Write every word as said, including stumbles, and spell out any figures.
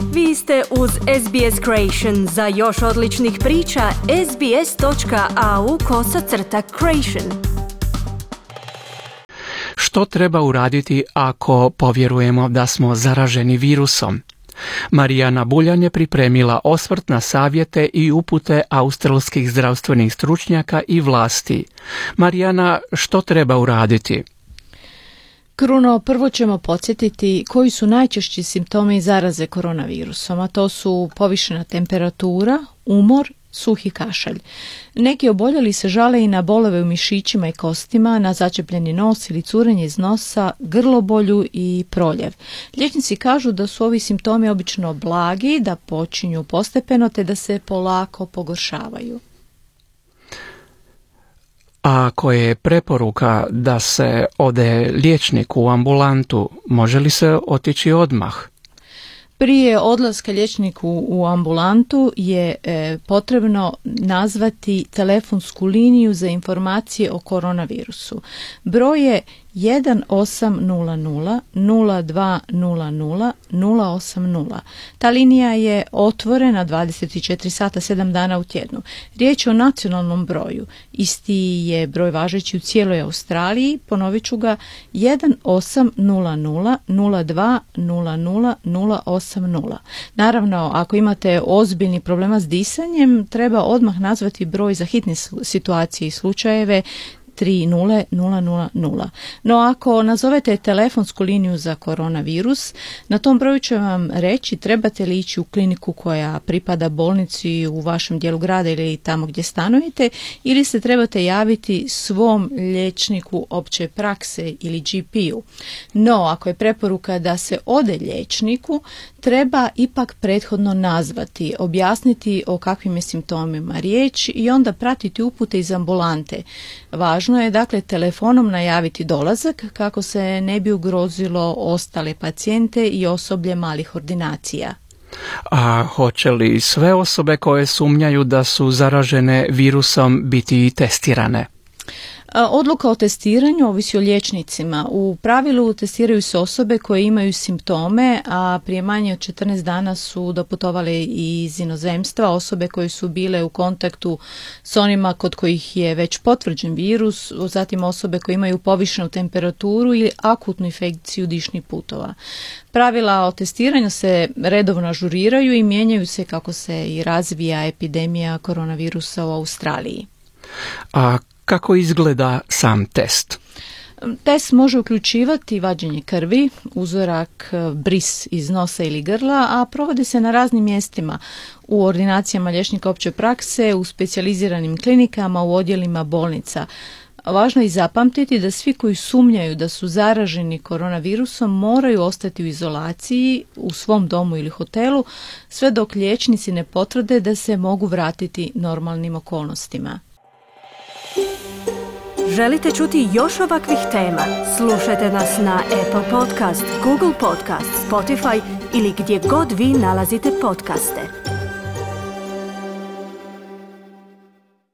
Vi ste uz S B S Creation. Za još odličnih priča, sbs.au kosacrta creation. Što treba uraditi ako povjerujemo da smo zaraženi virusom? Marijana Buljan je pripremila osvrt na savjete i upute australskih zdravstvenih stručnjaka i vlasti. Marijana, što treba uraditi? Kruno, prvo ćemo podsjetiti koji su najčešći simptomi zaraze koronavirusom, a to su povišena temperatura, umor, suhi kašalj. Neki oboljeli se žale i na bolove u mišićima i kostima, na začepljeni nos ili curenje iz nosa, grlobolju i proljev. Liječnici kažu da su ovi simptomi obično blagi, da počinju postepeno te da se polako pogoršavaju. A ako je preporuka da se ode liječniku u ambulantu, može li se otići odmah? Prije odlaska liječniku u ambulantu je e, potrebno nazvati telefonsku liniju za informacije o koronavirusu. Broj je jedan osam nula nula nula dva nula nula nula osam nula. Ta linija je otvorena dvadeset četiri sata sedam dana u tjednu. Riječ je o nacionalnom broju. Isti je broj važeći u cijeloj Australiji. Ponovit ću ga jedan osam nula nula nula dva nula nula nula osam nula. Naravno, ako imate ozbiljni problema s disanjem, treba odmah nazvati broj za hitne situacije i slučajeve tri nula nula nula nula. No ako nazovete telefonsku liniju za koronavirus, na tom broju će vam reći trebate li ići u kliniku koja pripada bolnici u vašem dijelu grada ili tamo gdje stanujete, ili se trebate javiti svom liječniku opće prakse ili G P-u. No ako je preporuka da se ode liječniku, treba ipak prethodno nazvati, objasniti o kakvim je simptomima riječ i onda pratiti upute iz ambulante. Važno je dakle telefonom najaviti dolazak kako se ne bi ugrozilo ostale pacijente i osoblje malih ordinacija. A hoće li sve osobe koje sumnjaju da su zaražene virusom biti testirane? Odluka o testiranju ovisi o liječnicima. U pravilu testiraju se osobe koje imaju simptome, a prije manje od četrnaest dana su doputovale iz inozemstva, osobe koje su bile u kontaktu s onima kod kojih je već potvrđen virus, zatim osobe koje imaju povišenu temperaturu ili akutnu infekciju dišnih putova. Pravila o testiranju se redovno ažuriraju i mijenjaju se kako se i razvija epidemija koronavirusa u Australiji. A kako izgleda sam test? Test može uključivati vađenje krvi, uzorak, bris iz nosa ili grla, a provodi se na raznim mjestima, u ordinacijama liječnika opće prakse, u specijaliziranim klinikama, u odjelima bolnica. Važno je i zapamtiti da svi koji sumnjaju da su zaraženi koronavirusom moraju ostati u izolaciji u svom domu ili hotelu sve dok liječnici ne potvrde da se mogu vratiti normalnim okolnostima. Želite čuti još ovakvih tema? Slušajte nas na Apple Podcast, Google Podcast, Spotify ili gdje god vi nalazite podcaste.